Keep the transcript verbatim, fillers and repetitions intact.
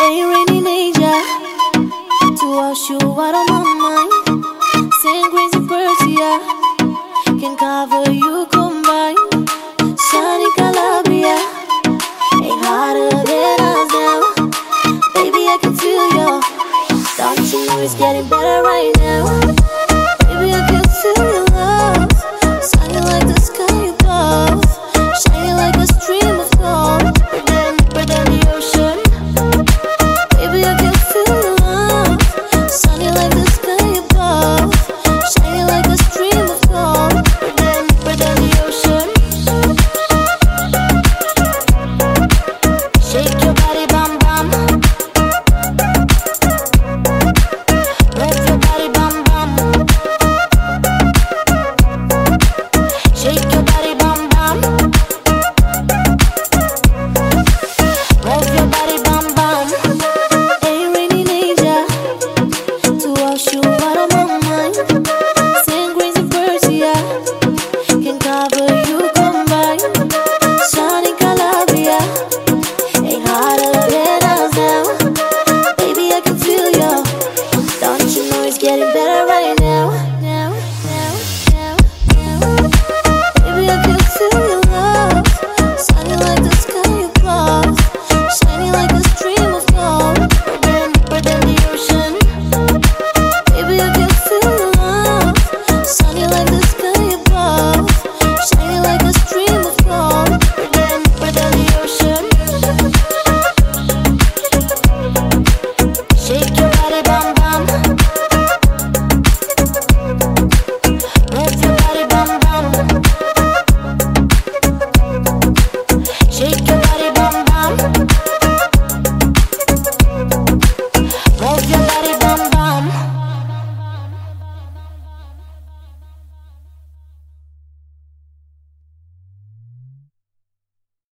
Ain't raining Asia to wash you out of my mind. Saint Grace and Persia can cover you combined. Sunny Calabria ain't hotter than us now. Baby, I can feel you. Don't you know it's getting better right